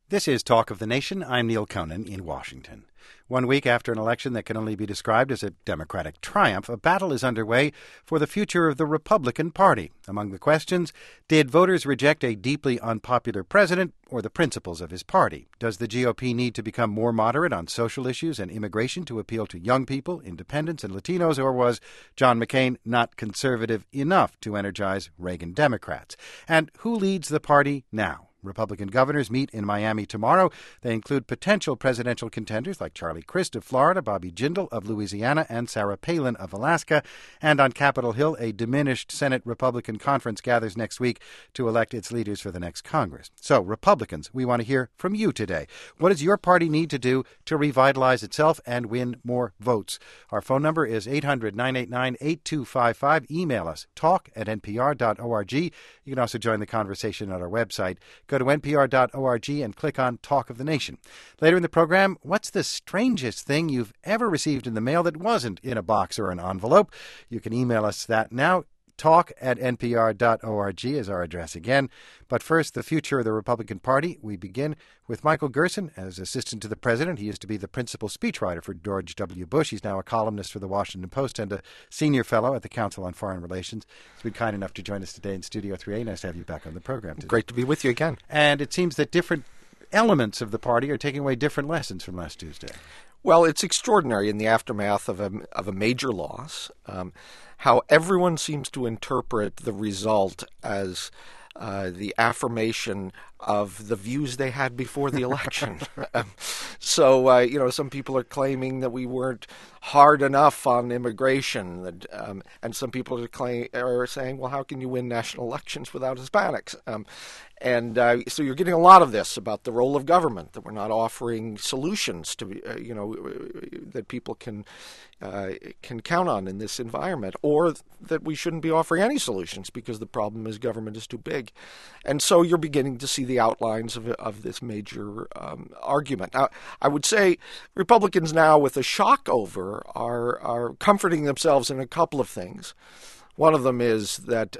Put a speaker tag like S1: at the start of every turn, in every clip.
S1: This is Talk of the Nation. I'm Neil Conan in Washington. 1 week after an election that can only be described as a Democratic triumph, a battle is underway for the future of the Republican Party. Among the questions, did voters reject a deeply unpopular president or the principles of his party? Does the GOP need to become more moderate on social issues and immigration to appeal to young people, independents, and Latinos, or was John McCain not conservative enough to energize Reagan Democrats? And who leads the party now? Republican governors meet in Miami tomorrow. They include potential presidential contenders like Charlie Crist of Florida, Bobby Jindal of Louisiana, and Sarah Palin of Alaska. And on Capitol Hill, a diminished Senate Republican conference gathers next week to elect its leaders for the next Congress. So, Republicans, we want to hear from you today. What does your party need to do to revitalize itself and win more votes? Our phone number is 800-989-8255. Email us, talk@npr.org. You can also join the conversation at our website. Go to npr.org and click on Talk of the Nation. Later in the program, what's the strangest thing you've ever received in the mail that wasn't in a box or an envelope? You can email us that now. Talk@npr.org is our address again. But first, the future of the Republican Party. We begin with Michael Gerson as assistant to the president. He used to be the principal speechwriter for George W. Bush. He's now a columnist for the Washington Post and a senior fellow at the Council on Foreign Relations. He's been kind enough to join us today in Studio 3A. Nice to have you back on the program today.
S2: Great to be with you again.
S1: And it seems that different elements of the party are taking away different lessons from last Tuesday.
S2: Well, it's extraordinary in the aftermath of a major loss, how everyone seems to interpret the result as the affirmation of the views they had before the election. So, some people are claiming that we weren't hard enough on immigration, and some people are saying, well, how can you win national elections without Hispanics? So you're getting a lot of this about the role of government, that we're not offering solutions to, that people can count on in this environment, or that we shouldn't be offering any solutions because the problem is government is too big. And so you're beginning to see the outlines of this major argument. Now, I would say Republicans now, with a shock over, are comforting themselves in a couple of things. One of them is that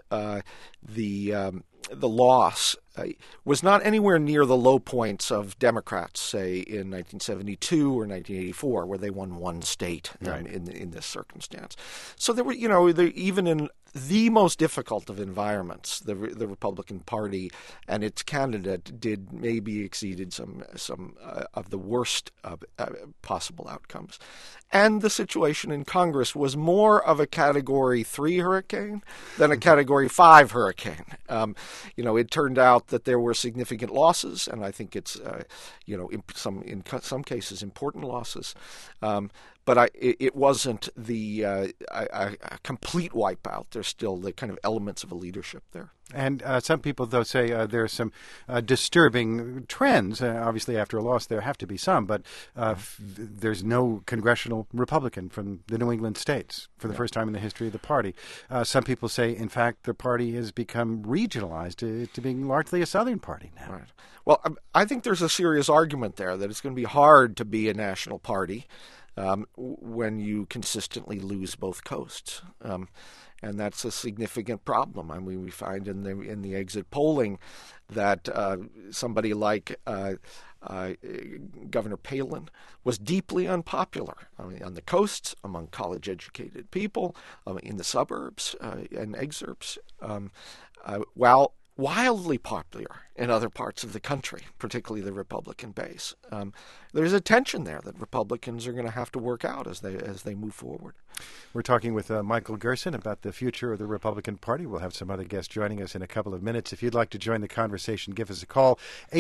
S2: the loss was not anywhere near the low points of Democrats, say, in 1972 or 1984, where they won one state in this circumstance. So there were, even in the most difficult of environments, the Republican Party and its candidate did maybe exceeded some of the worst possible outcomes. And the situation in Congress was more of a Category 3 hurricane than a Category 5 hurricane. It turned out that there were significant losses, and I think it's, in some cases important losses. But it wasn't a complete wipeout. There's still the kind of elements of a leadership there.
S1: And some people, though, say there are some disturbing trends. Obviously, after a loss, there have to be some. But there's no congressional Republican from the New England states for the first time in the history of the party. Some people say, in fact, the party has become regionalized to being largely a Southern party now.
S2: Right. Well, I think there's a serious argument there that it's going to be hard to be a national party when you consistently lose both coasts. And that's a significant problem. I mean, we find in the exit polling that somebody like Governor Palin was deeply unpopular on the coasts, among college-educated people, in the suburbs and exurbs, while wildly popular in other parts of the country, particularly the Republican base. There's a tension there that Republicans are going to have to work out as they move forward.
S1: We're talking with Michael Gerson about the future of the Republican Party. We'll have some other guests joining us in a couple of minutes. If you'd like to join the conversation, give us a call,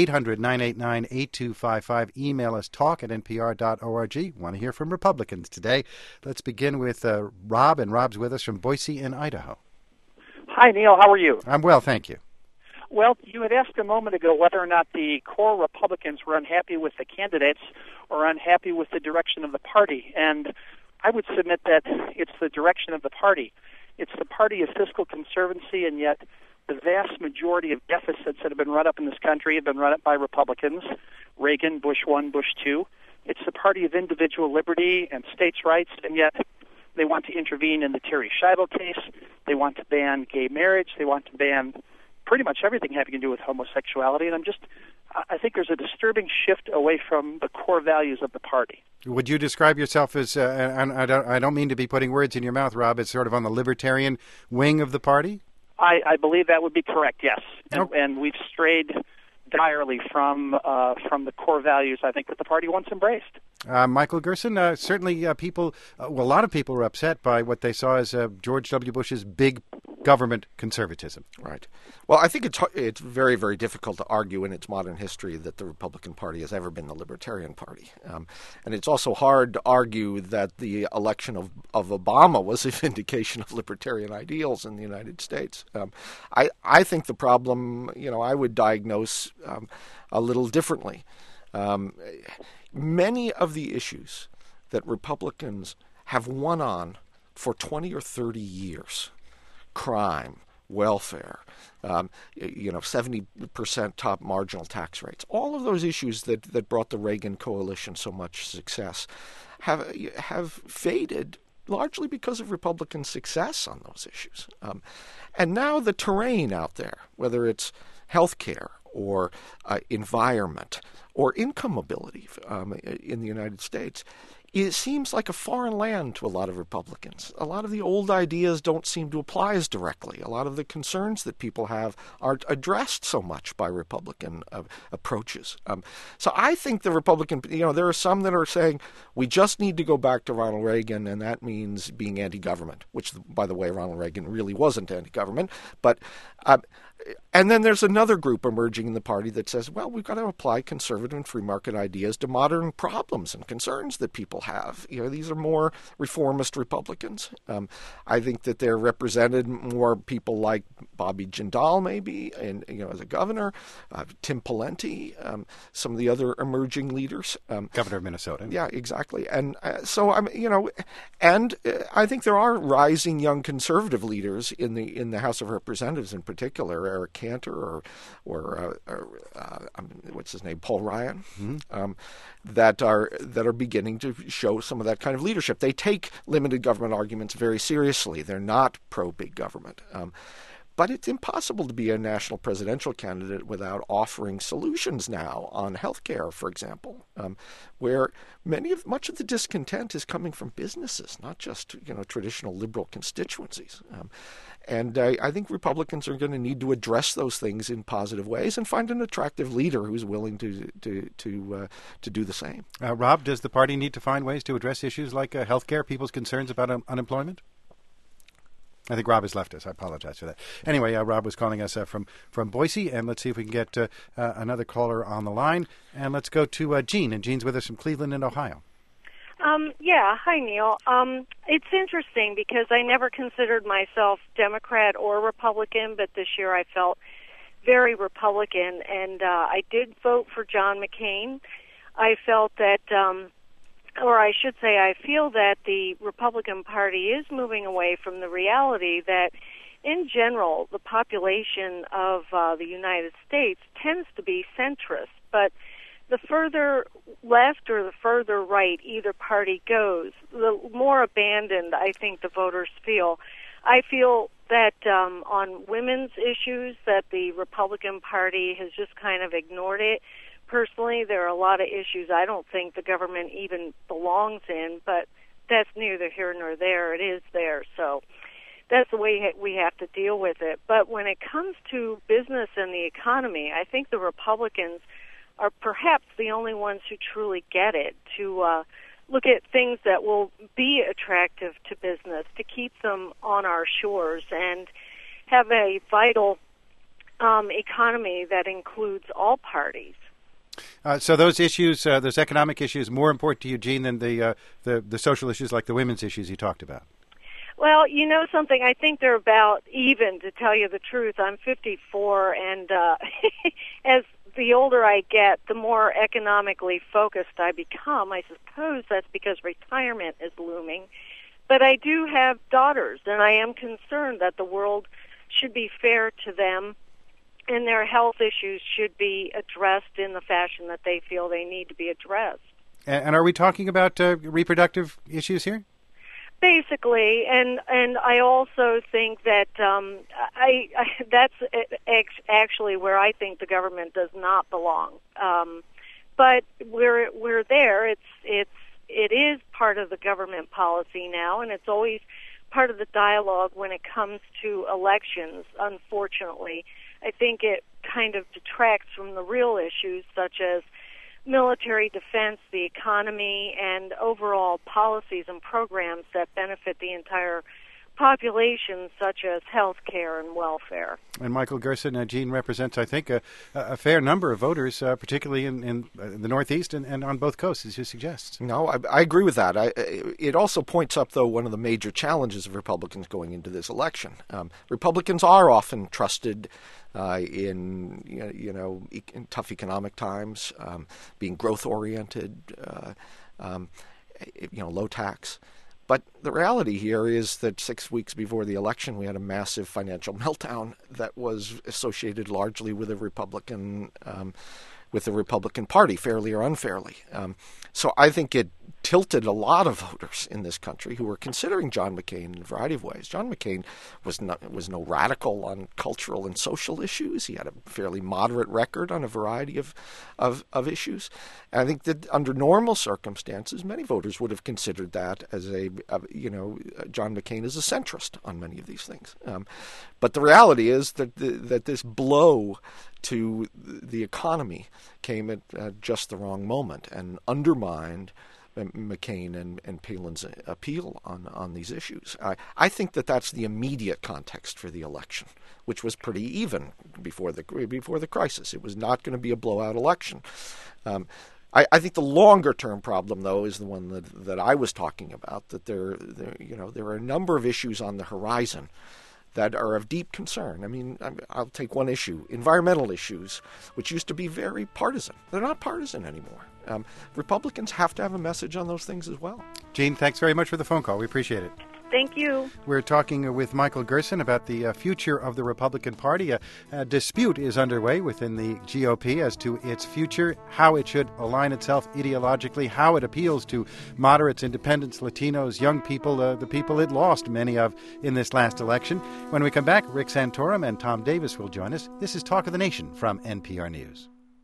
S1: 800-989-8255. Email us, talk@npr.org. Want to hear from Republicans today. Let's begin with Rob, and Rob's with us from Boise in Idaho.
S3: Hi, Neil. How are you?
S1: I'm well, thank you.
S3: Well, you had asked a moment ago whether or not the core Republicans were unhappy with the candidates or unhappy with the direction of the party. And I would submit that it's the direction of the party. It's the party of fiscal conservancy, and yet the vast majority of deficits that have been run up in this country have been run up by Republicans, Reagan, Bush 1, Bush 2. It's the party of individual liberty and states' rights, and yet they want to intervene in the Terry Schiavo case. They want to ban gay marriage. They want to ban pretty much everything having to do with homosexuality. And I think there's a disturbing shift away from the core values of the party.
S1: Would you describe yourself as, and I don't mean to be putting words in your mouth, Rob, as sort of on the libertarian wing of the party?
S3: I believe that would be correct, yes. And we've strayed direly from the core values, I think, that the party once embraced.
S1: Michael Gerson, certainly a lot of people were upset by what they saw as George W. Bush's big government conservatism.
S2: Right. Well, I think it's very, very difficult to argue in its modern history that the Republican Party has ever been the Libertarian Party. And it's also hard to argue that the election of Obama was a vindication of libertarian ideals in the United States. I think the problem, I would diagnose a little differently. Many of the issues that Republicans have won on for 20 or 30 years, crime, welfare, 70% top marginal tax rates, all of those issues that brought the Reagan coalition so much success have faded largely because of Republican success on those issues. And now the terrain out there, whether it's health care or environment or income mobility in the United States, it seems like a foreign land to a lot of Republicans. A lot of the old ideas don't seem to apply as directly. A lot of the concerns that people have aren't addressed so much by Republican approaches. So I think the Republican, there are some that are saying we just need to go back to Ronald Reagan, and that means being anti-government, which, by the way, Ronald Reagan really wasn't anti-government. But and then there's another group emerging in the party that says, well, we've got to apply conservative and free market ideas to modern problems and concerns that people have. These are more reformist Republicans. I think that they're represented more people like Bobby Jindal, maybe, and as a governor, Tim Pawlenty, some of the other emerging leaders.
S1: Governor of Minnesota.
S2: Yeah, exactly. And so and I think there are rising young conservative leaders in the House of Representatives, in particular, Eric Cantor or what's his name, Paul Ryan, that are beginning to show some of that kind of leadership. They take limited government arguments very seriously. They're not pro-big government. But it's impossible to be a national presidential candidate without offering solutions now on health care, for example, where much of the discontent is coming from businesses, not just traditional liberal constituencies. And I think Republicans are going to need to address those things in positive ways and find an attractive leader who's willing to do the same.
S1: Rob, does the party need to find ways to address issues like health care, people's concerns about unemployment? I think Rob has left us. I apologize for that. Anyway, Rob was calling us from Boise, and let's see if we can get another caller on the line. And let's go to Jean, and Jean's with us from Cleveland in Ohio.
S4: Hi, Neil. It's interesting because I never considered myself Democrat or Republican, but this year I felt very Republican, and I did vote for John McCain. I felt that I feel that the Republican Party is moving away from the reality that, in general, the population of the United States tends to be centrist. But the further left or the further right either party goes, the more abandoned I think the voters feel. I feel that on women's issues that the Republican Party has just kind of ignored it. Personally, there are a lot of issues I don't think the government even belongs in, but that's neither here nor there. It is there, so that's the way we have to deal with it. But when it comes to business and the economy, I think the Republicans are perhaps the only ones who truly get it, to look at things that will be attractive to business, to keep them on our shores, and have a vital economy that includes all parties.
S1: So those issues, those economic issues, more important to you, Jean, than the social issues like the women's issues you talked about?
S4: Well, you know something, I think they're about even, to tell you the truth. I'm 54, and as the older I get, the more economically focused I become. I suppose that's because retirement is looming. But I do have daughters, and I am concerned that the world should be fair to them, and their health issues should be addressed in the fashion that they feel they need to be addressed.
S1: And are we talking about reproductive issues here?
S4: Basically, and I also think that that's actually where I think the government does not belong. But we're there. It is part of the government policy now, and it's always part of the dialogue when it comes to elections. Unfortunately, I think it kind of detracts from the real issues such as military defense, the economy, and overall policies and programs that benefit the entire population, such as health care and welfare.
S1: And Michael Gerson, Jean represents, I think, a fair number of voters, particularly in the Northeast and on both coasts, as you suggest.
S2: No, I agree with that. It also points up, though, one of the major challenges of Republicans going into this election. Republicans are often trusted in tough economic times, being growth oriented, low tax. But the reality here is that 6 weeks before the election, we had a massive financial meltdown that was associated largely with the Republican Party, fairly or unfairly. So I think it tilted a lot of voters in this country who were considering John McCain in a variety of ways. John McCain was no radical on cultural and social issues. He had a fairly moderate record on a variety of issues. And I think that under normal circumstances, many voters would have considered that as John McCain as a centrist on many of these things. But the reality is that that this blow to the economy came at just the wrong moment and undermined McCain and Palin's appeal on these issues. I think that that's the immediate context for the election, which was pretty even before the crisis. It was not going to be a blowout election. I think the longer term problem, though, is the one that I was talking about. That there are a number of issues on the horizon that are of deep concern. I mean, I'll take one issue: environmental issues, which used to be very partisan. They're not partisan anymore. Republicans have to have a message on those things as well.
S1: Jean, thanks very much for the phone call. We appreciate it.
S4: Thank you.
S1: We're talking with Michael Gerson about the future of the Republican Party. A dispute is underway within the GOP as to its future, how it should align itself ideologically, how it appeals to moderates, independents, Latinos, young people, the people it lost many of in this last election. When we come back, Rick Santorum and Tom Davis will join us. This is Talk of the Nation from NPR News.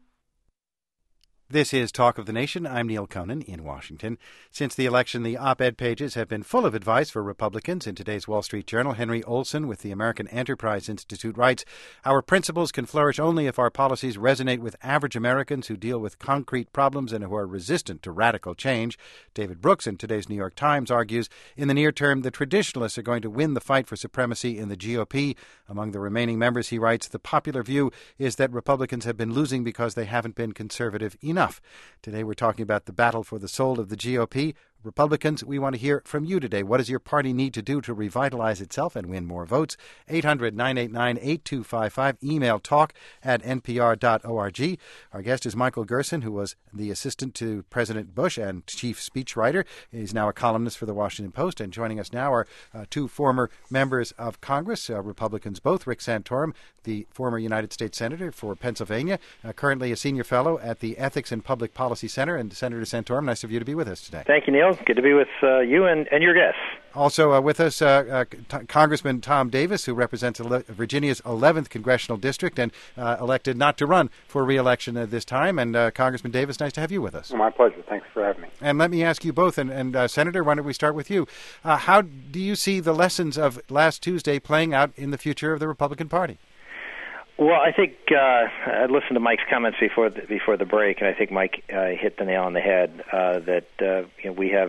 S1: This is Talk of the Nation. I'm Neil Conan in Washington. Since the election, the op-ed pages have been full of advice for Republicans. In today's Wall Street Journal, Henry Olson with the American Enterprise Institute writes, "Our principles can flourish only if our policies resonate with average Americans who deal with concrete problems and who are resistant to radical change." David Brooks in today's New York Times argues, in the near term, the traditionalists are going to win the fight for supremacy in the GOP. Among the remaining members, he writes, the popular view is that Republicans have been losing because they haven't been conservative enough. Today we're talking about the battle for the soul of the GOP. Republicans, we want to hear from you today. What does your party need to do to revitalize itself and win more votes? 800-989-8255. Email talk@npr.org. Our guest is Michael Gerson, who was the assistant to President Bush and chief speechwriter. He's now a columnist for the Washington Post. And joining us now are two former members of Congress, Republicans both. Rick Santorum, the former United States Senator for Pennsylvania, currently a senior fellow at the Ethics and Public Policy Center. And Senator Santorum, nice of you to be with us today.
S5: Thank you, Neil. Good to be with you and your guests.
S1: Also with us, Congressman Tom Davis, who represents Virginia's 11th Congressional District and elected not to run for re-election at this time. And Congressman Davis, nice to have you with us.
S6: My pleasure. Thanks for having me.
S1: And let me ask you both, and Senator, why don't we start with you? How do you see the lessons of last Tuesday playing out in the future of the Republican Party?
S5: Well, I think I listened to Mike's comments before the break, and I think Mike hit the nail on the head that we have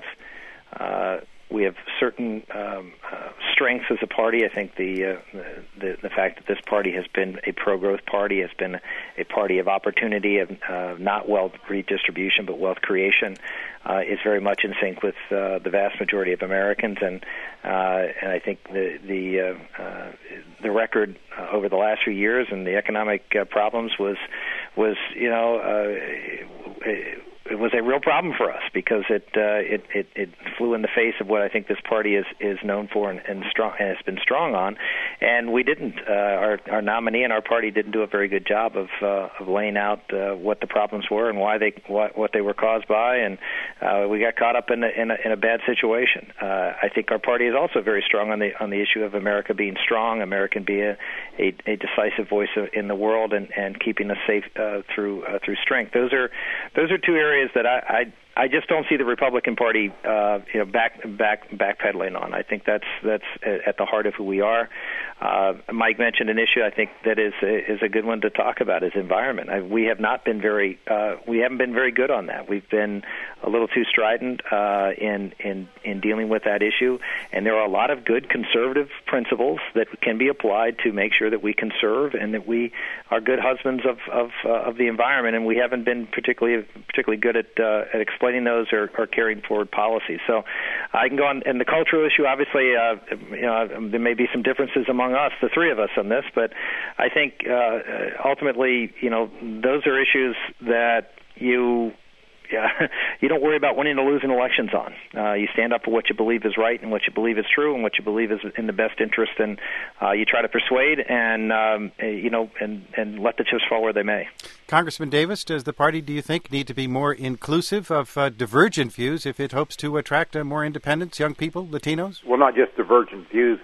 S5: certain strengths as a party. I think the fact that this party has been a pro-growth party, has been a party of opportunity, of not wealth redistribution but wealth creation, is very much in sync with the vast majority of Americans, and I think the record over the last few years and the economic problems was was a real problem for us because it flew in the face of what I think this party is known for and strong and has been strong on, and we didn't. Our nominee and our party didn't do a very good job of laying out what the problems were and what they were caused by, and we got caught up in a bad situation. I think our party is also very strong on the issue of America being strong, America being a decisive voice in the world, and keeping us safe through strength. Those are two areas that I just don't see the Republican Party backpedaling on. I think that's at the heart of who we are. Mike mentioned an issue I think that is a good one to talk about, is environment. We haven't been very good on that. We've been a little too strident in dealing with that issue, and there are a lot of good conservative principles that can be applied to make sure that we conserve and that we are good husbands of the environment, and we haven't been particularly good at explaining those or carrying forward policies. So I can go on. And the cultural issue, obviously, there may be some differences among us, the three of us, on this, but I think ultimately, those are issues that you don't worry about winning or losing elections on. You stand up for what you believe is right and what you believe is true and what you believe is in the best interest, and you try to persuade and let the chips fall where they may.
S1: Congressman Davis, does the party, do you think, need to be more inclusive of divergent views if it hopes to attract more independents, young people, Latinos?
S6: Well, not just divergent views.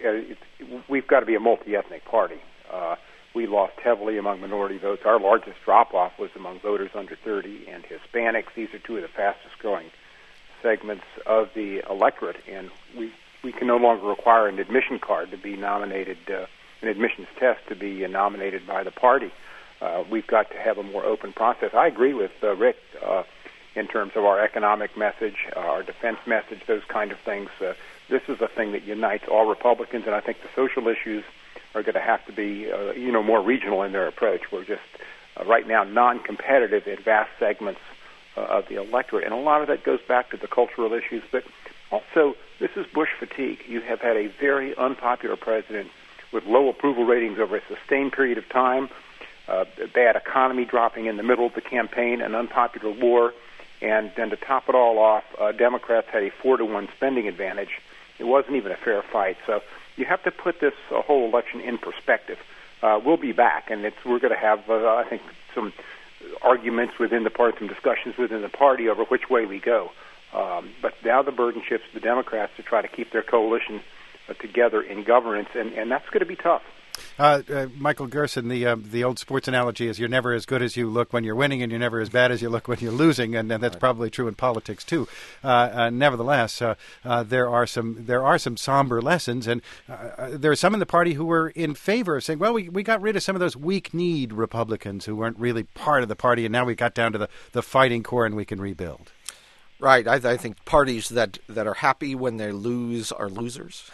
S6: We've got to be a multi-ethnic party. We lost heavily among minority votes. Our largest drop-off was among voters under 30 and Hispanics. These are two of the fastest-growing segments of the electorate, and we can no longer require an admission card to be nominated, an admissions test to be nominated by the party. We've got to have a more open process. I agree with Rick in terms of our economic message, our defense message, those kind of things. This is a thing that unites all Republicans, and I think the social issues are going to have to be, more regional in their approach. We're just right now non-competitive in vast segments of the electorate, and a lot of that goes back to the cultural issues. But also, this is Bush fatigue. You have had a very unpopular president with low approval ratings over a sustained period of time, a bad economy dropping in the middle of the campaign, an unpopular war, and then to top it all off, Democrats had a 4-to-1 spending advantage. It wasn't even a fair fight. So you have to put this whole election in perspective. We'll be back, and we're going to have, I think, some arguments within the party, some discussions within the party over which way we go. But now the burden shifts to the Democrats to try to keep their coalition together in governance, and that's going to be tough.
S1: Michael Gerson, the old sports analogy is you're never as good as you look when you're winning, and you're never as bad as you look when you're losing, and that's probably true in politics too. Nevertheless, there are some somber lessons, and there are some in the party who were in favor of saying, well, we got rid of some of those weak-kneed Republicans who weren't really part of the party, and now we got down to the fighting core, and we can rebuild.
S2: Right. I think parties that are happy when they lose are losers.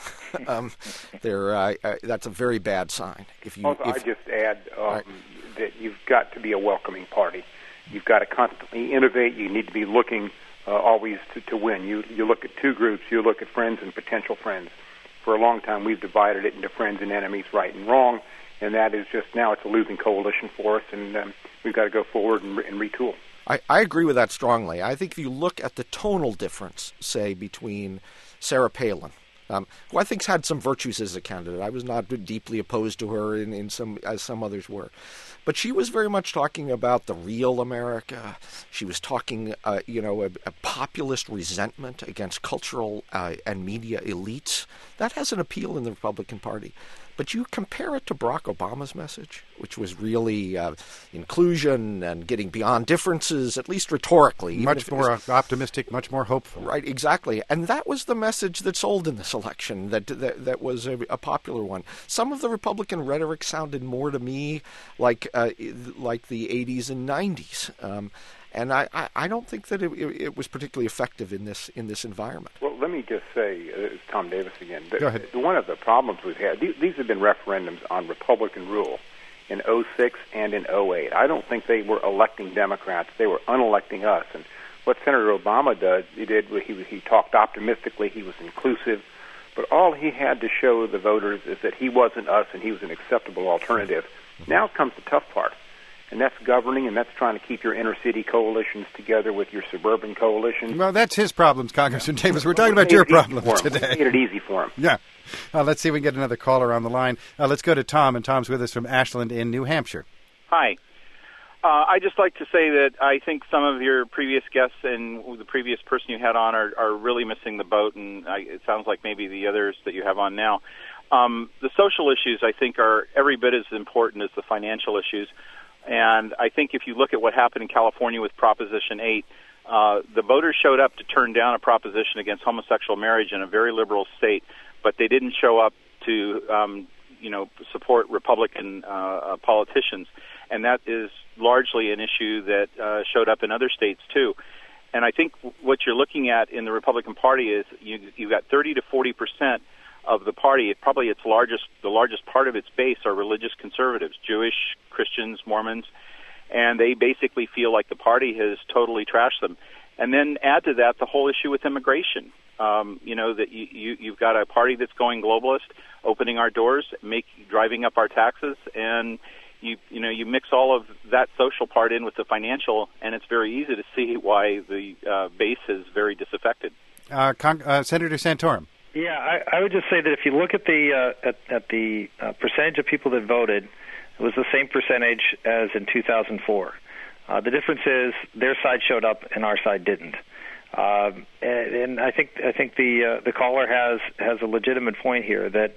S2: That's a very bad sign.
S6: I just add that you've got to be a welcoming party. You've got to constantly innovate. You need to be looking always to win. You look at two groups. You look at friends and potential friends. For a long time, we've divided it into friends and enemies, right and wrong, and that is just now it's a losing coalition for us, and we've got to go forward and retool.
S2: I agree with that strongly. I think if you look at the tonal difference, say, between Sarah Palin, who I think's had some virtues as a candidate. I was not deeply opposed to her as some others were. But she was very much talking about the real America. She was talking, a populist resentment against cultural and media elites. That has an appeal in the Republican Party. But you compare it to Barack Obama's message, which was really inclusion and getting beyond differences, at least rhetorically.
S1: Much more optimistic, much more hopeful.
S2: Right, exactly. And that was the message that sold in this election, that was a popular one. Some of the Republican rhetoric sounded more to me like the 80s and 90s. And I don't think that it was particularly effective in this environment.
S6: Well, let me just say, it's Tom Davis again.
S1: Go ahead.
S6: One of the problems we've had, these have been referendums on Republican rule in 2006 and in 2008. I don't think they were electing Democrats. They were unelecting us. And what Senator Obama he talked optimistically, he was inclusive, but all he had to show the voters is that he wasn't us and he was an acceptable alternative. Now comes the tough part. and that's governing, and that's trying to keep your inner city coalitions together with your suburban coalitions.
S1: Well, that's his problems, Congressman Davis. We're talking about your problems today.
S6: We made it easy for him.
S1: Yeah. Let's see if we can get another caller on the line. Let's go to Tom, and Tom's with us from Ashland in New Hampshire.
S7: Hi. I'd just like to say that I think some of your previous guests and the previous person you had on are really missing the boat, and it sounds like maybe the others that you have on now. The social issues, I think, are every bit as important as the financial issues. And I think if you look at what happened in California with Proposition 8, the voters showed up to turn down a proposition against homosexual marriage in a very liberal state, but they didn't show up to support Republican politicians. And that is largely an issue that showed up in other states, too. And I think what you're looking at in the Republican Party is you've got 30 to 40% of the party. The largest part of its base are religious conservatives, Jewish, Christians, Mormons, and they basically feel like the party has totally trashed them. And then add to that the whole issue with immigration. That you've got a party that's going globalist, opening our doors, driving up our taxes, and you mix all of that social part in with the financial, and it's very easy to see why the base is very disaffected.
S1: Senator Santorum.
S5: Yeah, I would just say that if you look at the percentage of people that voted, it was the same percentage as in 2004. The difference is their side showed up and our side didn't. And I think the caller has a legitimate point here that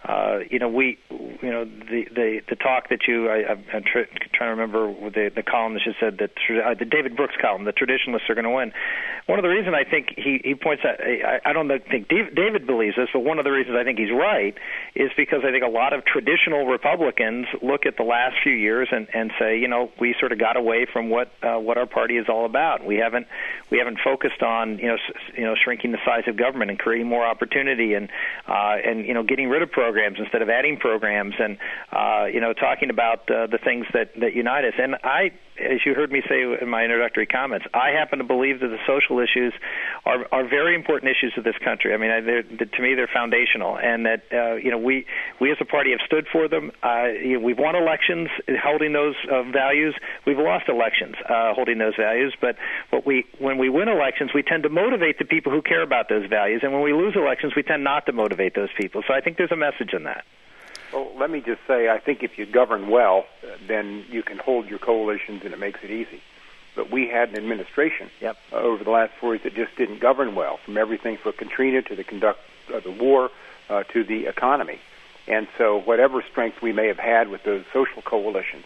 S5: the talk that I'm trying to remember the column that said that the David Brooks column, the traditionalists are going to win. One of the reasons I think he points out, I don't think David believes this, but one of the reasons I think he's right is because I think a lot of traditional Republicans look at the last few years and say, we sort of got away from what our party is all about. We haven't focused on shrinking the size of government and creating more opportunity and getting rid of programs instead of adding programs and talking about the things that unite us. And I, as you heard me say in my introductory comments, I happen to believe that the social issues are very important issues of this country. I mean, to me, they're foundational, and that we as a party have stood for them. We've won elections holding those values. We've lost elections holding those values. But when we win elections, we tend to motivate the people who care about those values, and when we lose elections, we tend not to motivate those people. So I think there's a message in that.
S6: Well, let me just say, I think if you govern well, then you can hold your coalitions and it makes it easy. But we had an administration over the last 4 years that just didn't govern well, from everything from Katrina to the conduct of the war to the economy. And so whatever strength we may have had with those social coalitions,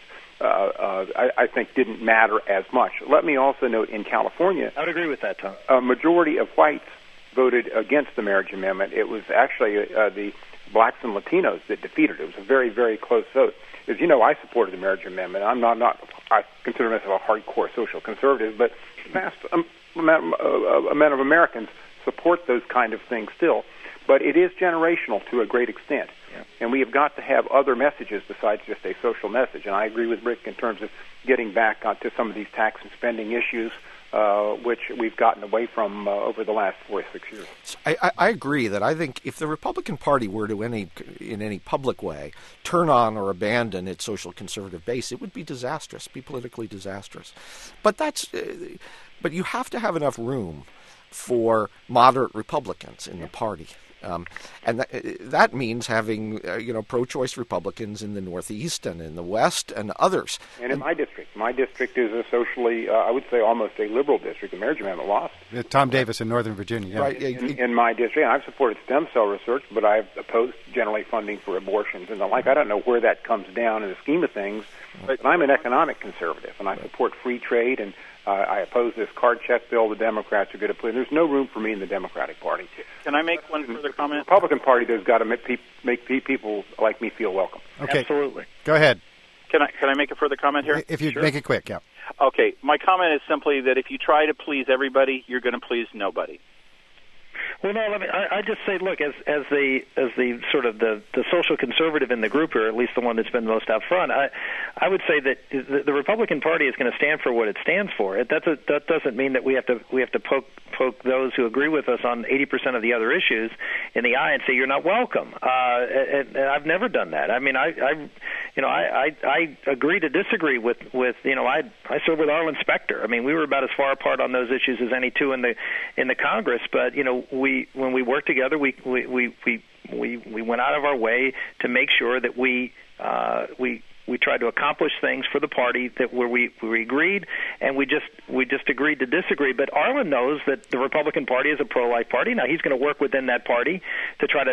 S6: I think didn't matter as much. Let me also note in California,
S5: I would agree with that, Tom.
S6: A majority of whites voted against the marriage amendment. It was actually the blacks and Latinos that defeated it. It was a very, very close vote. As you know, I supported the marriage amendment. I'm not I consider myself a hardcore social conservative, but a vast amount of Americans support those kind of things still. But it is generational to a great extent. Yeah. And we have got to have other messages besides just a social message. And I agree with Rick in terms of getting back to some of these tax and spending issues, which we've gotten away from over the last 4 or 6 years.
S2: I agree that I think if the Republican Party were to in any public way turn on or abandon its social conservative base, it would be disastrous, be politically disastrous. But you have to have enough room for moderate Republicans in the party. And that means having pro-choice Republicans in the Northeast and in the West and others.
S6: And in my district is a socially, I would say, almost a liberal district. The marriage amendment lost.
S1: Tom Davis in Northern Virginia. Yeah.
S6: Right. In my district, and I've supported stem cell research, but I've opposed generally funding for abortions and the like. I don't know where that comes down in the scheme of things, but I'm an economic conservative, and I support free trade, and I oppose this card check bill the Democrats are going to put in. There's no room for me in the Democratic Party.
S7: Can I make one further comment?
S6: The Republican Party has got to make people like me feel welcome.
S1: Okay.
S7: Absolutely.
S1: Go ahead.
S7: Can I make a further comment here?
S1: If you make it quick, yeah.
S7: Okay. My comment is simply that if you try to please everybody, you're going to please nobody.
S5: Well, no, I just say, look, as the sort of the social conservative in the group, or at least the one that's been most out front, I would say that the Republican Party is going to stand for what it stands for. That doesn't mean that we have to poke those who agree with us on 80% of the other issues in the eye and say you're not welcome. And I've never done that. I mean, I agree to disagree with I served with Arlen Specter. I mean, we were about as far apart on those issues as any two in the Congress, but when we worked together, we went out of our way to make sure that we tried to accomplish things for the party where we agreed, and we just agreed to disagree. But Arlen knows that the Republican Party is a pro-life party. Now he's going to work within that party to try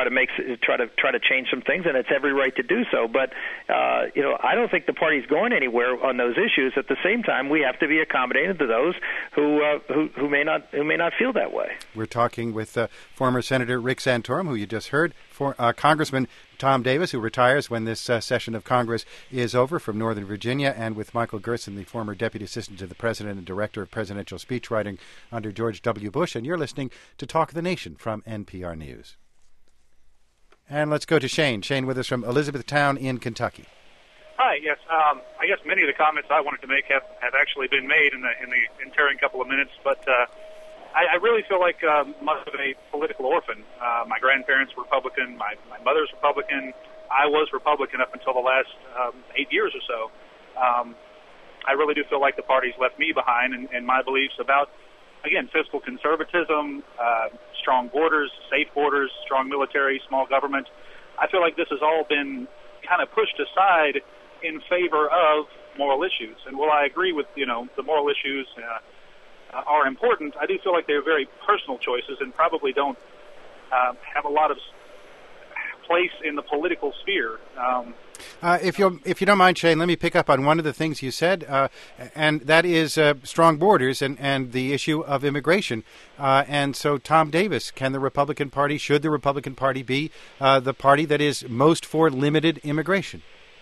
S5: to change some things, and it's every right to do so. But I don't think the party's going anywhere on those issues. At the same time, we have to be accommodating to those who may not feel that way.
S1: We're talking with former Senator Rick Santorum, who you just heard, for Congressman Tom Davis, who retires when this session of Congress is over, from Northern Virginia, and with Michael Gerson, the former Deputy Assistant to the President and Director of Presidential Speechwriting under George W. Bush. And you're listening to Talk of the Nation from NPR News. And let's go to Shane. Shane with us from Elizabethtown in Kentucky.
S8: Hi, yes. I guess many of the comments I wanted to make have actually been made in the ensuing couple of minutes, but I really feel like much of a political orphan. My grandparents were Republican. My mother's Republican. I was Republican up until the last 8 years or so. I really do feel like the party's left me behind, and my beliefs about, again, fiscal conservatism, strong borders, safe borders, strong military, small government. I feel like this has all been kind of pushed aside in favor of moral issues. And while I agree with, the moral issues are important, I do feel like they're very personal choices and probably don't have a lot of place in the political sphere.
S1: If you don't mind, Shane, let me pick up on one of the things you said, and that is strong borders and the issue of immigration. And so, Tom Davis, should the Republican Party be the party that is most for limited immigration?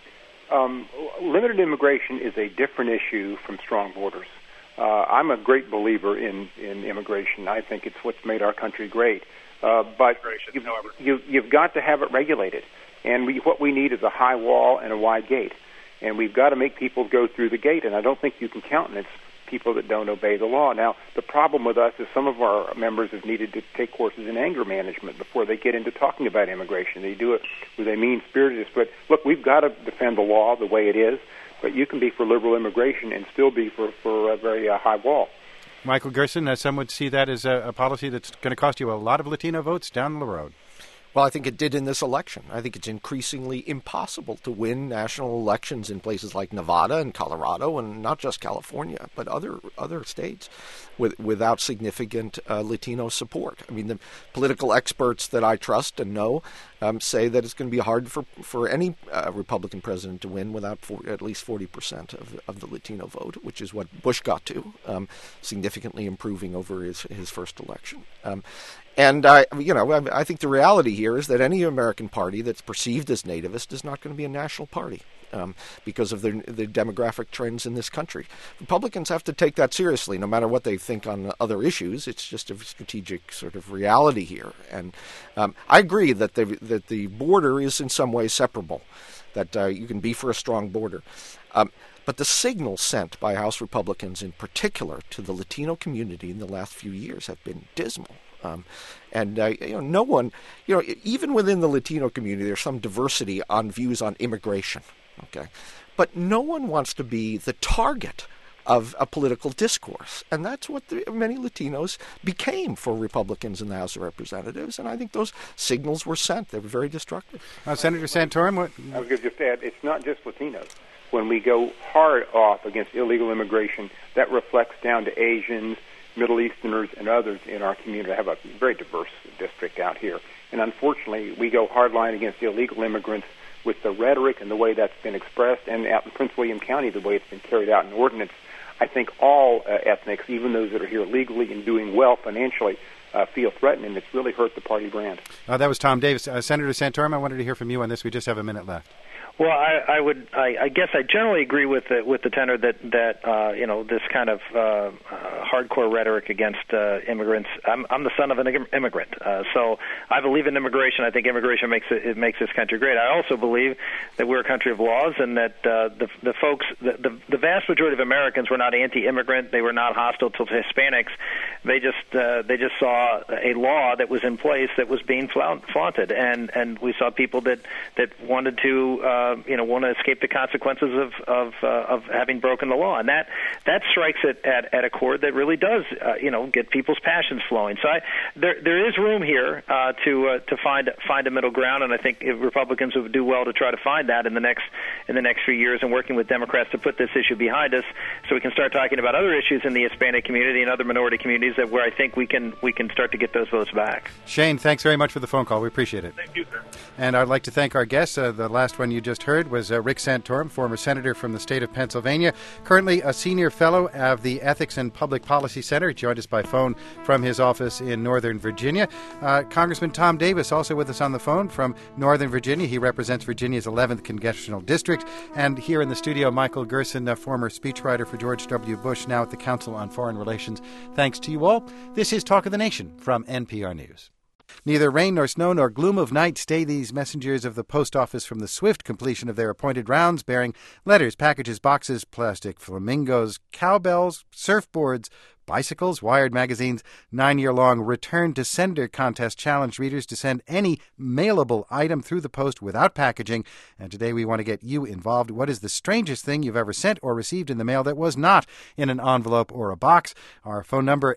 S6: Limited immigration is a different issue from strong borders. I'm a great believer in immigration. I think it's what's made our country great. But you've got to have it regulated. And what we need is a high wall and a wide gate. And we've got to make people go through the gate. And I don't think you can countenance people that don't obey the law. Now, the problem with us is some of our members have needed to take courses in anger management before they get into talking about immigration. They do it with a mean-spiritedness. But, look, we've got to defend the law the way it is. But you can be for liberal immigration and still be for a very high wall.
S1: Michael Gerson, some would see that as a policy that's going to cost you a lot of Latino votes down the road.
S2: Well, I think it did in this election. I think it's increasingly impossible to win national elections in places like Nevada and Colorado, and not just California, but other states, without significant Latino support. I mean, the political experts that I trust and know say that it's going to be hard for any Republican president to win without at least 40% of the Latino vote, which is what Bush got to, significantly improving over his first election. And I think the reality here is that any American party that's perceived as nativist is not going to be a national party because of the demographic trends in this country. Republicans have to take that seriously, no matter what they think on other issues. It's just a strategic sort of reality here. And I agree that the border is in some ways separable, that you can be for a strong border. But the signals sent by House Republicans in particular to the Latino community in the last few years have been dismal. No one, even within the Latino community, there's some diversity on views on immigration. Okay, but no one wants to be the target of a political discourse, and that's what many Latinos became for Republicans in the House of Representatives. And I think those signals were sent; they were very destructive.
S1: Senator Santorum, what?
S6: I was going to just add, it's not just Latinos. When we go hard off against illegal immigration, that reflects down to Asians, Middle Easterners, and others in our community. I have a very diverse district out here. And unfortunately, we go hardline against illegal immigrants with the rhetoric and the way that's been expressed, and out in Prince William County, the way it's been carried out in ordinance. I think all ethnics, even those that are here legally and doing well financially, feel threatened, and it's really hurt the party brand.
S1: That was Tom Davis. Senator Santorum, I wanted to hear from you on this. We just have a minute left.
S5: Well, I guess I generally agree with the tenor that this kind of hardcore rhetoric against immigrants. I'm the son of an immigrant, so I believe in immigration. I think immigration makes this country great. I also believe that we're a country of laws, and that the folks, the vast majority of Americans were not anti-immigrant. They were not hostile to Hispanics. They just saw a law that was in place that was being flaunted, and we saw people that wanted to want to escape the consequences of having broken the law, and that strikes at a chord that really does get people's passions flowing. So there is room here to find a middle ground, and I think Republicans would do well to try to find that in the next few years, and working with Democrats to put this issue behind us, so we can start talking about other issues in the Hispanic community and other minority communities where I think we can start to get those votes back.
S1: Shane, thanks very much for the phone call. We appreciate it.
S8: Thank you, sir.
S1: And I'd like to thank our guests. The last one you just heard was Rick Santorum, former senator from the state of Pennsylvania, currently a senior fellow of the Ethics and Public Policy Center. He joined us by phone from his office in Northern Virginia. Congressman Tom Davis, also with us on the phone from Northern Virginia. He represents Virginia's 11th Congressional District. And here in the studio, Michael Gerson, a former speechwriter for George W. Bush, now at the Council on Foreign Relations. Thanks to you all. This is Talk of the Nation from NPR News. Neither rain nor snow nor gloom of night stay these messengers of the post office from the swift completion of their appointed rounds, bearing letters, packages, boxes, plastic flamingos, cowbells, surfboards, bicycles. Wired Magazine's 9-year-long Return to Sender contest challenged readers to send any mailable item through the post without packaging. And today we want to get you involved. What is the strangest thing you've ever sent or received in the mail that was not in an envelope or a box? Our phone number,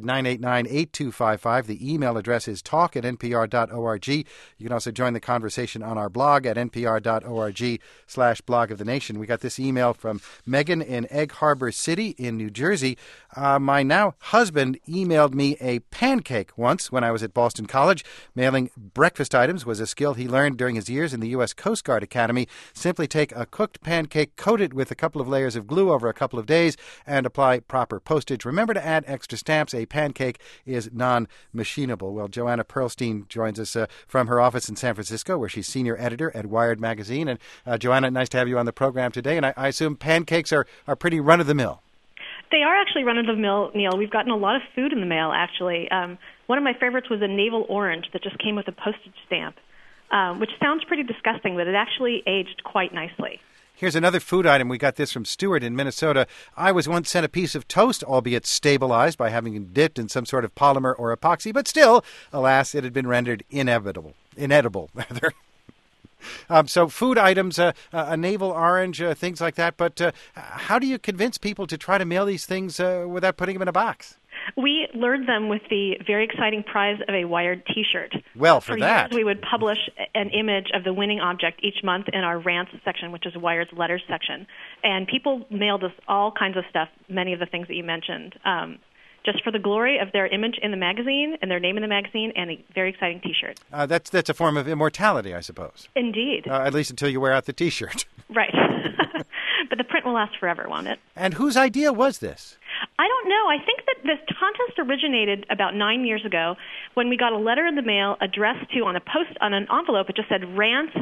S1: 800-989-8255. The email address is talk@npr.org. You can also join the conversation on our blog at npr.org/blog of the nation. We got this email from Megan in Egg Harbor City in New Jersey. My now husband emailed me a pancake once when I was at Boston College. Mailing breakfast items was a skill he learned during his years in the U.S. Coast Guard Academy. Simply take a cooked pancake, coat it with a couple of layers of glue over a couple of days, and apply proper postage. Remember to add extra stamps. A pancake is non-machinable. Well, Joanna Pearlstein joins us from her office in San Francisco, where she's senior editor at Wired Magazine. And Joanna, nice to have you on the program today. And I assume pancakes are pretty run-of-the-mill.
S9: They are actually run-of-the-mill, Neil. We've gotten a lot of food in the mail, actually. One of my favorites was a navel orange that just came with a postage stamp, which sounds pretty disgusting, but it actually aged quite nicely.
S1: Here's another food item. We got this from Stuart in Minnesota. I was once sent a piece of toast, albeit stabilized by having it dipped in some sort of polymer or epoxy, but still, alas, it had been rendered inedible. So food items, a navel orange, things like that. But how do you convince people to try to mail these things without putting them in a box?
S9: We lured them with the very exciting prize of a Wired T-shirt.
S1: Well, for that,
S9: years, we would publish an image of the winning object each month in our rants section, which is Wired's letters section. And people mailed us all kinds of stuff, many of the things that you mentioned, just for the glory of their image in the magazine and their name in the magazine and a very exciting T-shirt.
S1: That's a form of immortality, I suppose.
S9: Indeed.
S1: At least until you wear out the T-shirt.
S9: Right. But the print will last forever, won't it?
S1: And whose idea was this?
S9: I don't know. I think that this contest originated about 9 years ago when we got a letter in the mail addressed to, on an envelope, it just said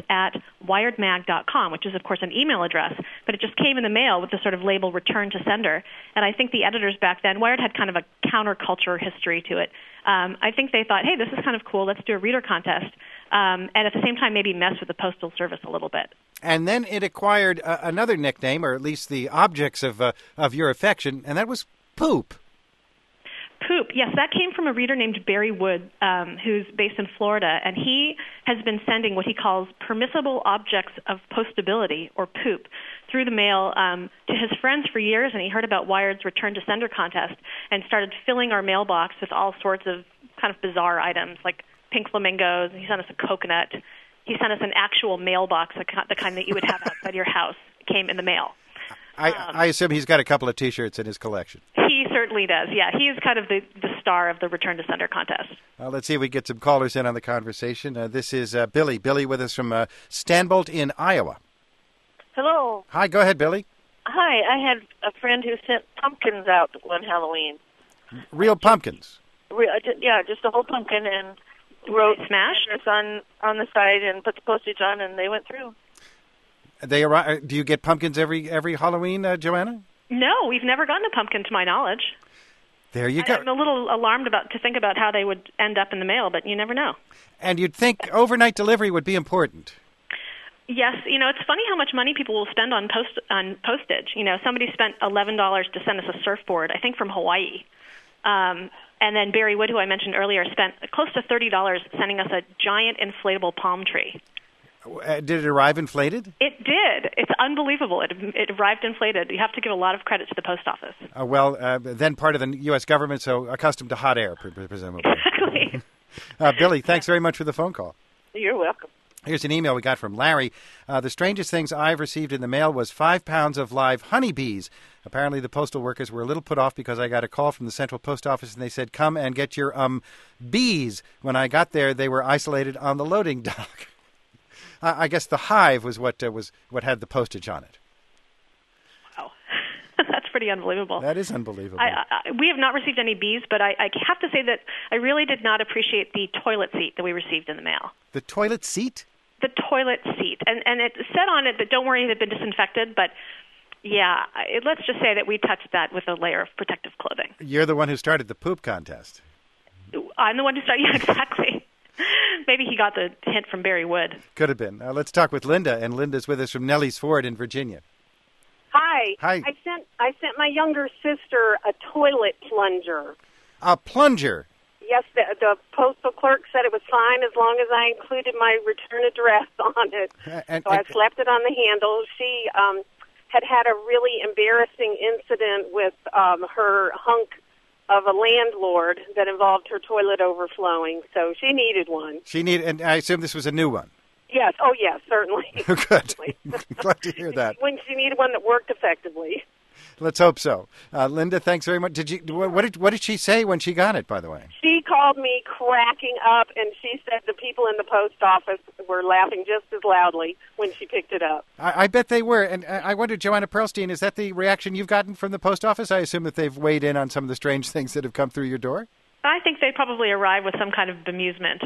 S9: rants@wiredmag.com, which is, of course, an email address, but it just came in the mail with the sort of label return to sender. And I think the editors back then, Wired had kind of a counterculture history to it. I think they thought, hey, this is kind of cool. Let's do a reader contest. And at the same time, maybe mess with the Postal Service a little bit.
S1: And then it acquired another nickname, or at least the objects of your affection, and that was Poop.
S9: Poop, yes, that came from a reader named Barry Wood, who's based in Florida, and he has been sending what he calls permissible objects of postability, or poop, through the mail to his friends for years, and he heard about Wired's Return to Sender contest and started filling our mailbox with all sorts of kind of bizarre items, like pink flamingos. He sent us a coconut. He sent us an actual mailbox, the kind that you would have outside your house. It came in the mail.
S1: I assume he's got a couple of T-shirts in his collection.
S9: He certainly does, yeah. He is kind of the star of the Return to Sender contest.
S1: Let's see if we get some callers in on the conversation. This is Billy. Billy with us from Stanbolt in Iowa.
S10: Hello.
S1: Hi, go ahead, Billy.
S10: Hi, I had a friend who sent pumpkins out one Halloween.
S1: Real pumpkins?
S10: Yeah, just a whole pumpkin, and wrote
S9: smash
S10: on the side and put the postage on, and they went through.
S1: They arrive. Do you get pumpkins every Halloween, Joanna?
S9: No, we've never gotten a pumpkin to my knowledge.
S1: There you go.
S9: I'm a little alarmed to think about how they would end up in the mail, but you never know.
S1: And you'd think overnight delivery would be important.
S9: Yes, it's funny how much money people will spend on postage. Somebody spent $11 to send us a surfboard, I think from Hawaii. And then Barry Wood, who I mentioned earlier, spent close to $30 sending us a giant inflatable palm tree.
S1: Did it arrive inflated?
S9: It did. It's unbelievable. It arrived inflated. You have to give a lot of credit to the post office.
S1: Then part of the U.S. government, so accustomed to hot air, presumably.
S9: Exactly.
S1: Billy, thanks very much for the phone call.
S10: You're welcome.
S1: Here's an email we got from Larry. The strangest things I've received in the mail was 5 pounds of live honeybees. Apparently the postal workers were a little put off because I got a call from the Central Post Office and they said, come and get your bees. When I got there, they were isolated on the loading dock. I guess the hive was what had the postage on it.
S9: Wow. That's pretty unbelievable.
S1: That is unbelievable.
S9: We have not received any bees, but I have to say that I really did not appreciate the toilet seat that we received in the mail.
S1: The toilet seat?
S9: The toilet seat. And it said on it that don't worry, it had been disinfected, but yeah, let's just say that we touched that with a layer of protective clothing.
S1: You're the one who started the poop contest.
S9: I'm the one who started, yeah, exactly. Maybe he got the hint from Barry Wood.
S1: Could have been. Let's talk with Linda, and Linda's with us from Nellie's Ford in Virginia.
S11: Hi.
S1: Hi.
S11: I sent my younger sister a toilet plunger.
S1: A plunger?
S11: Yes, the postal clerk said it was fine as long as I included my return address on it. So I slapped it on the handle. She had a really embarrassing incident with her hunk of a landlord that involved her toilet overflowing, so she needed one.
S1: And I assume this was a new one.
S11: Yes. Oh, yes, certainly.
S1: Good. Glad to hear that.
S11: When she needed one that worked effectively.
S1: Let's hope so. Linda, thanks very much. What did she say when she got it, by the way?
S11: She called me cracking up, and she said the people in the post office were laughing just as loudly when she picked it up.
S1: I bet they were. And I wonder, Joanna Pearlstein, is that the reaction you've gotten from the post office? I assume that they've weighed in on some of the strange things that have come through your door?
S9: I think they probably arrive with some kind of bemusement.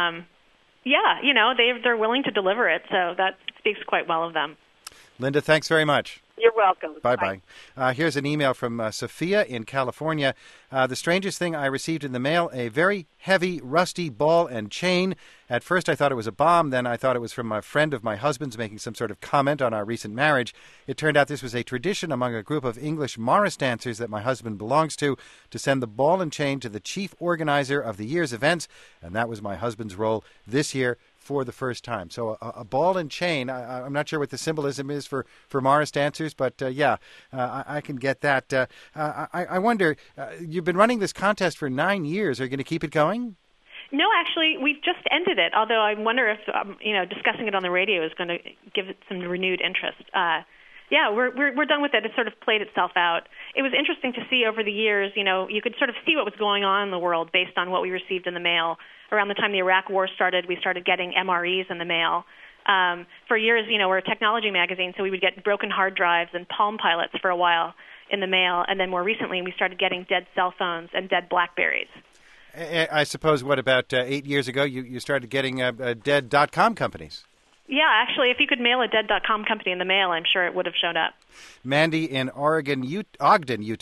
S9: Yeah, they're willing to deliver it, so that speaks quite well of them.
S1: Linda, thanks very much.
S11: You're welcome.
S1: Bye-bye. Here's an email from Sophia in California. The strangest thing I received in the mail, a very heavy, rusty ball and chain. At first I thought it was a bomb. Then I thought it was from a friend of my husband's making some sort of comment on our recent marriage. It turned out this was a tradition among a group of English Morris dancers that my husband belongs to send the ball and chain to the chief organizer of the year's events. And that was my husband's role this year for the first time. So a ball and chain, I'm not sure what the symbolism is for Morris dancers, but I can get that. I wonder, you've been running this contest for 9 years. Are you going to keep it going?
S9: No, actually, we've just ended it, although I wonder if discussing it on the radio is going to give it some renewed interest. Yeah, we're done with it. It sort of played itself out. It was interesting to see over the years, you could sort of see what was going on in the world based on what we received in the mail. Around the time the Iraq War started, we started getting MREs in the mail. For years, we're a technology magazine, so we would get broken hard drives and Palm Pilots for a while in the mail. And then more recently, we started getting dead cell phones and dead BlackBerries.
S1: I suppose, what, about 8 years ago, you started getting dead .com companies?
S9: Yeah, actually, if you could mail a dead.com company in the mail, I'm sure it would have shown up.
S1: Mandy in Ogden, Utah,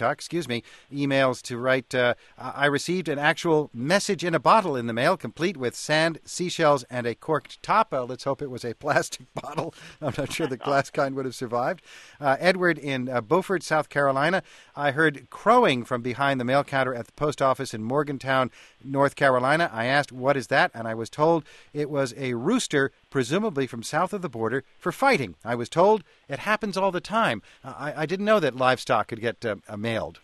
S1: emails to write, I received an actual message in a bottle in the mail, complete with sand, seashells, and a corked top. Let's hope it was a plastic bottle. I'm not sure the glass kind would have survived. Edward in Beaufort, South Carolina, I heard crowing from behind the mail counter at the post office in Morgantown, North Carolina. I asked, what is that? And I was told it was a rooster, presumably from south of the border, for fighting. I was told it happens all the time. I didn't know that livestock could get mailed.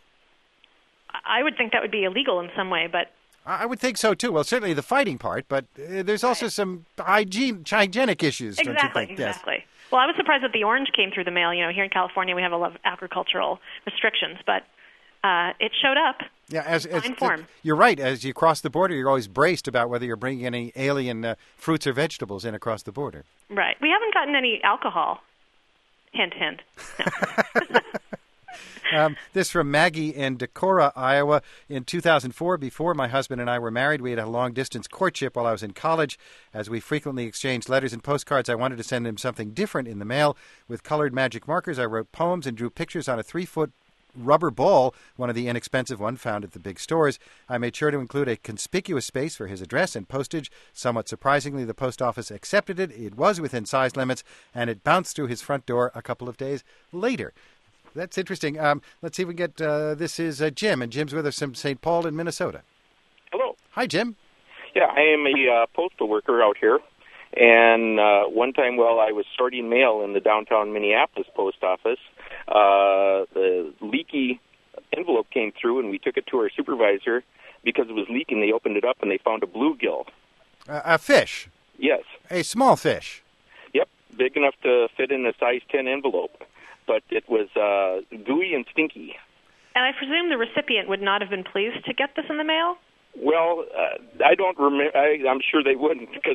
S9: I would think that would be illegal in some way, but...
S1: I would think so, too. Well, certainly the fighting part, but there's also some hygienic issues, don't you think?
S9: Exactly.
S1: Yes.
S9: Well, I was surprised that the orange came through the mail. Here in California, we have a lot of agricultural restrictions, but it showed up.
S1: Yeah,
S9: fine form.
S1: You're right. As you cross the border, you're always braced about whether you're bringing any alien fruits or vegetables in across the border.
S9: Right. We haven't gotten any alcohol. Hint, hint. No.
S1: This from Maggie in Decorah, Iowa. In 2004, before my husband and I were married, we had a long-distance courtship while I was in college. As we frequently exchanged letters and postcards, I wanted to send him something different in the mail. With colored magic markers, I wrote poems and drew pictures on a 3-foot rubber ball, one of the inexpensive ones found at the big stores. I made sure to include a conspicuous space for his address and postage. Somewhat surprisingly, the post office accepted it. It was within size limits, and it bounced through his front door a couple of days later. That's interesting. Let's see if we can get, this is Jim, and Jim's with us from St. Paul in Minnesota.
S12: Hello.
S1: Hi, Jim.
S12: Yeah, I am a postal worker out here, and one time while I was sorting mail in the downtown Minneapolis post office, the leaky envelope came through, and we took it to our supervisor. Because it was leaking, they opened it up, and they found a bluegill.
S1: A fish?
S12: Yes.
S1: A small fish?
S12: Yep, big enough to fit in a size 10 envelope. But it was gooey and stinky.
S9: And I presume the recipient would not have been pleased to get this in the mail?
S12: Well, I don't remember. I'm sure they wouldn't, because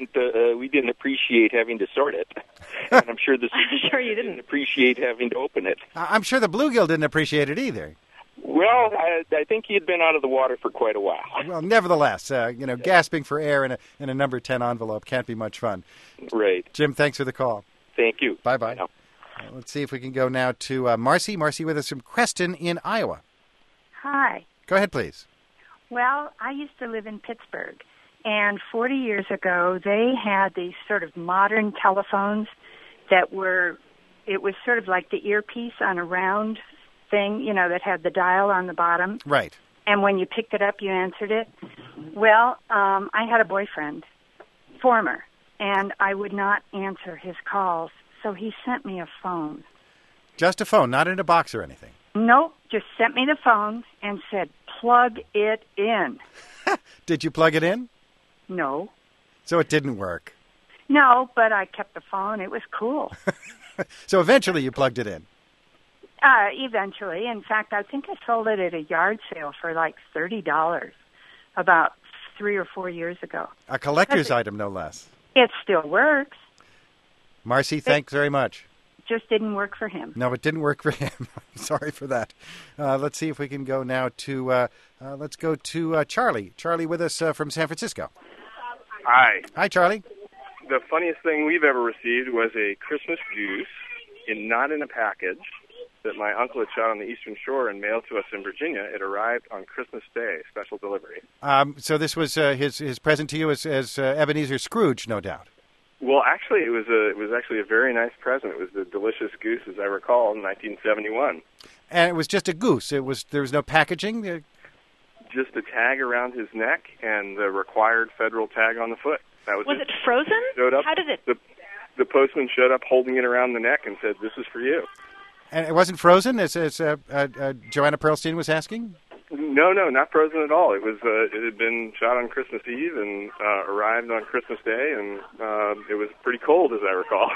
S12: we didn't appreciate having to sort it. And I'm sure the
S9: I'm sure you didn't
S12: appreciate having to open it.
S1: I'm sure the bluegill didn't appreciate it either.
S12: Well, I think he had been out of the water for quite a while.
S1: Well, nevertheless, gasping for air in a number 10 envelope can't be much fun.
S12: Right.
S1: Jim, thanks for the call.
S12: Thank you.
S1: Bye-bye.
S12: Bye.
S1: Let's see if we can go now to Marcy. Marcy with us from Creston in Iowa.
S13: Hi.
S1: Go ahead, please.
S13: Well, I used to live in Pittsburgh, and 40 years ago, they had these sort of modern telephones that it was sort of like the earpiece on a round thing, that had the dial on the bottom.
S1: Right.
S13: And when you picked it up, you answered it. Well, I had a boyfriend, former, and I would not answer his calls, so he sent me a phone.
S1: Just a phone, not in a box or anything?
S13: Nope, just sent me the phone and said, plug it in.
S1: Did you plug it in?
S13: No.
S1: So it didn't work?
S13: No, but I kept the phone. It was cool.
S1: So eventually you plugged it in?
S13: Eventually. In fact, I think I sold it at a yard sale for like $30 about 3 or 4 years ago.
S1: A collector's item, no less.
S13: It still works.
S1: Marcy, thanks very much.
S13: Just didn't work for him.
S1: No, it didn't work for him. Sorry for that. Let's see if we can go now to, Charlie. Charlie with us from San Francisco.
S14: Hi.
S1: Hi, Charlie.
S14: The funniest thing we've ever received was a Christmas goose, not in a package, that my uncle had shot on the Eastern Shore and mailed to us in Virginia. It arrived on Christmas Day, special delivery.
S1: So this was his present to you as Ebenezer Scrooge, no doubt.
S14: Well, actually, it was actually a very nice present. It was the delicious goose, as I recall, in 1971.
S1: And it was just a goose. There was no packaging.
S14: Just a tag around his neck and the required federal tag on the foot. That was
S9: it frozen?
S14: Showed up,
S9: how did it?
S14: The postman showed up holding it around the neck and said, "This is for you."
S1: And it wasn't frozen, as Joanna Pearlstein was asking?
S14: No, not frozen at all. It was. It had been shot on Christmas Eve and arrived on Christmas Day, and it was pretty cold, as I recall.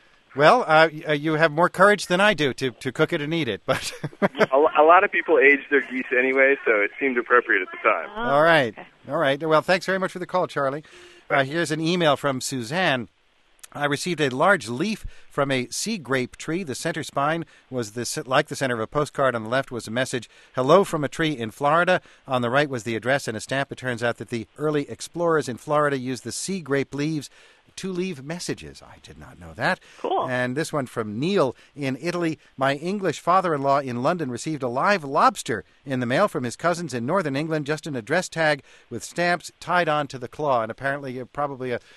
S1: Well, you have more courage than I do to cook it and eat it, but
S14: a lot of people age their geese anyway, so it seemed appropriate at the time.
S1: All right. Well, thanks very much for the call, Charlie. Here's an email from Suzanne. I received a large leaf from a sea grape tree. The center spine was like the center of a postcard. On the left was a message, "Hello from a tree in Florida." On the right was the address and a stamp. It turns out that the early explorers in Florida used the sea grape leaves to leave messages. I did not know that.
S9: Cool.
S1: And this one from Neil in Italy. My English father-in-law in London received a live lobster in the mail from his cousins in northern England, just an address tag with stamps tied on to the claw, and apparently probably a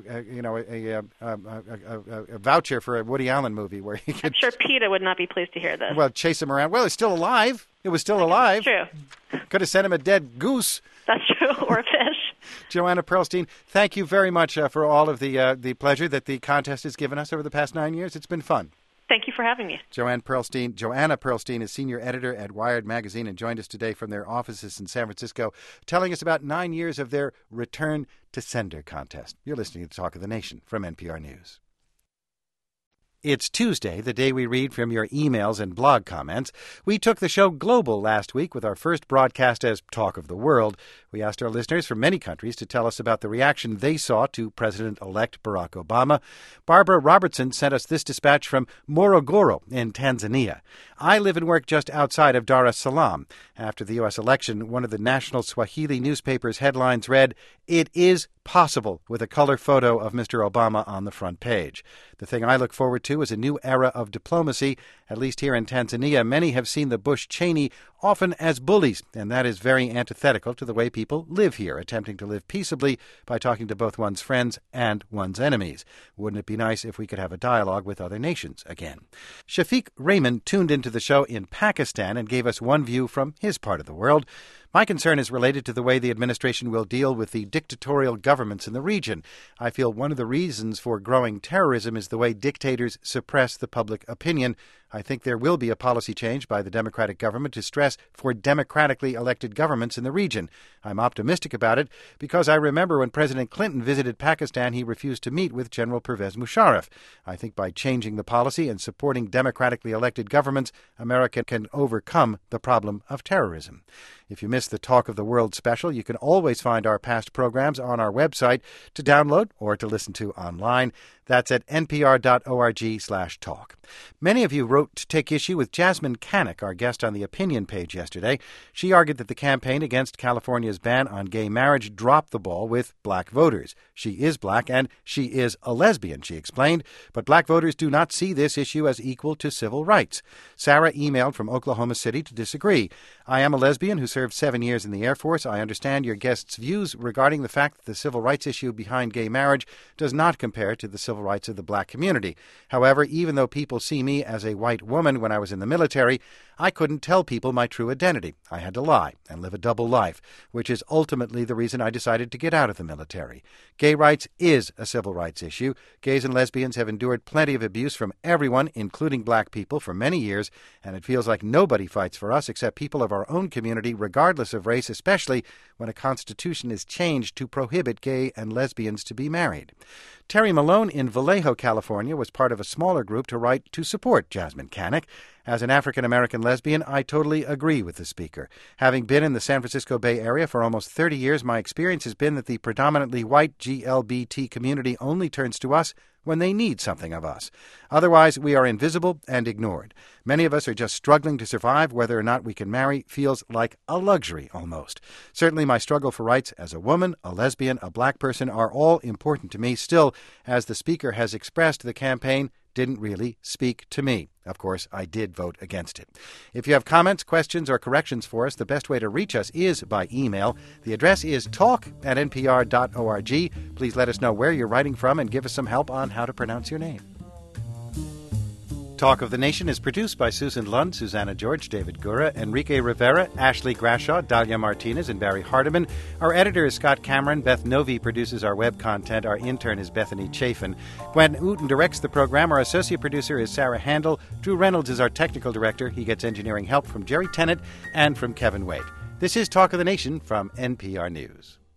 S1: voucher for a Woody Allen movie where he could...
S9: I'm sure PETA would not be pleased to hear this.
S1: Well, chase him around. Well, it's still alive. It was still alive.
S9: That's true.
S1: Could have sent him a dead goose.
S9: That's true, or a fish.
S1: Joanna Pearlstein, thank you very much for all of the pleasure that the contest has given us over the past 9 years. It's been fun.
S9: Thank you for having me.
S1: Joanna Pearlstein is senior editor at Wired Magazine and joined us today from their offices in San Francisco, telling us about 9 years of their Return to Sender contest. You're listening to Talk of the Nation from NPR News. It's Tuesday, the day we read from your emails and blog comments. We took the show global last week with our first broadcast as Talk of the World. We asked our listeners from many countries to tell us about the reaction they saw to President-elect Barack Obama. Barbara Robertson sent us this dispatch from Morogoro in Tanzania. I live and work just outside of Dar es Salaam. After the U.S. election, one of the national Swahili newspaper's headlines read, "It is possible," with a color photo of Mr. Obama on the front page. The thing I look forward to is a new era of diplomacy. At least here in Tanzania, many have seen the Bush-Cheney often as bullies, and that is very antithetical to the way people live here, attempting to live peaceably by talking to both one's friends and one's enemies. Wouldn't it be nice if we could have a dialogue with other nations again? Shafiq Raymond tuned into the show in Pakistan and gave us one view from his part of the world. My concern is related to the way the administration will deal with the dictatorial governments in the region. I feel one of the reasons for growing terrorism is the way dictators suppress the public opinion. I think there will be a policy change by the Democratic government to stress for democratically elected governments in the region. I'm optimistic about it because I remember when President Clinton visited Pakistan, he refused to meet with General Pervez Musharraf. I think by changing the policy and supporting democratically elected governments, America can overcome the problem of terrorism. If you missed the Talk of the World special, you can always find our past programs on our website to download or to listen to online. That's at npr.org/talk. Many of you wrote to take issue with Jasmine Canek, our guest on the opinion page yesterday. She argued that the campaign against California's ban on gay marriage dropped the ball with black voters. She is black and she is a lesbian, she explained, but black voters do not see this issue as equal to civil rights. Sarah emailed from Oklahoma City to disagree. I am a lesbian who served 7 years in the Air Force. I understand your guest's views regarding the fact that the civil rights issue behind gay marriage does not compare to the civil rights of the black community. However, even though people see me as a white woman when I was in the military, I couldn't tell people my true identity. I had to lie and live a double life, which is ultimately the reason I decided to get out of the military. Gay rights is a civil rights issue. Gays and lesbians have endured plenty of abuse from everyone, including black people, for many years, and it feels like nobody fights for us except people of our own community, regardless of race, especially when a constitution is changed to prohibit gay and lesbians to be married. Terry Malone in Vallejo, California, was part of a smaller group to write to support Jasmine Canek. As an African-American lesbian, I totally agree with the speaker. Having been in the San Francisco Bay Area for almost 30 years, my experience has been that the predominantly white GLBT community only turns to us when they need something of us. Otherwise, we are invisible and ignored. Many of us are just struggling to survive. Whether or not we can marry feels like a luxury almost. Certainly my struggle for rights as a woman, a lesbian, a black person are all important to me. Still, as the speaker has expressed, the campaign didn't really speak to me. Of course, I did vote against it. If you have comments, questions, or corrections for us, the best way to reach us is by email. The address is talk@npr.org. Please let us know where you're writing from and give us some help on how to pronounce your name. Talk of the Nation is produced by Susan Lund, Susanna George, David Gura, Enrique Rivera, Ashley Grashaw, Dahlia Martinez, and Barry Hardiman. Our editor is Scott Cameron. Beth Novi produces our web content. Our intern is Bethany Chafin. Gwen Uten directs the program. Our associate producer is Sarah Handel. Drew Reynolds is our technical director. He gets engineering help from Jerry Tennant and from Kevin Wade. This is Talk of the Nation from NPR News.